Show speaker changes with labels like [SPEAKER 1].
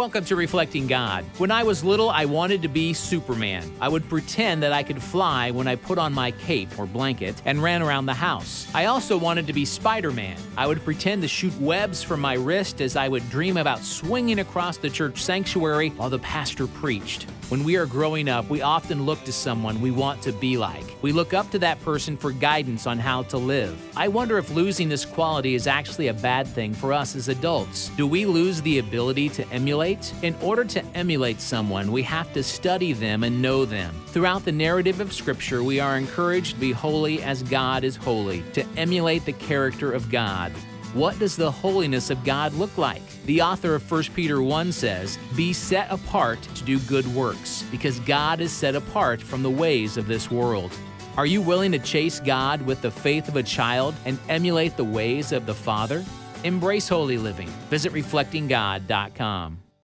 [SPEAKER 1] Welcome to Reflecting God. When I was little, I wanted to be Superman. I would pretend that I could fly when I put on my cape or blanket and ran around the house. I also wanted to be Spider-Man. I would pretend to shoot webs from my wrist as I would dream about swinging across the church sanctuary while the pastor preached. When we are growing up, we often look to someone we want to be like. We look up to that person for guidance on how to live. I wonder if losing this quality is actually a bad thing for us as adults. Do we lose the ability to emulate? In order to emulate someone, we have to study them and know them. Throughout the narrative of Scripture, we are encouraged to be holy as God is holy, to emulate the character of God. What does the holiness of God look like? The author of 1 Peter 1 says, "Be set apart to do good works, because God is set apart from the ways of this world." Are you willing to chase God with the faith of a child and emulate the ways of the Father? Embrace holy living. Visit reflectinggod.com.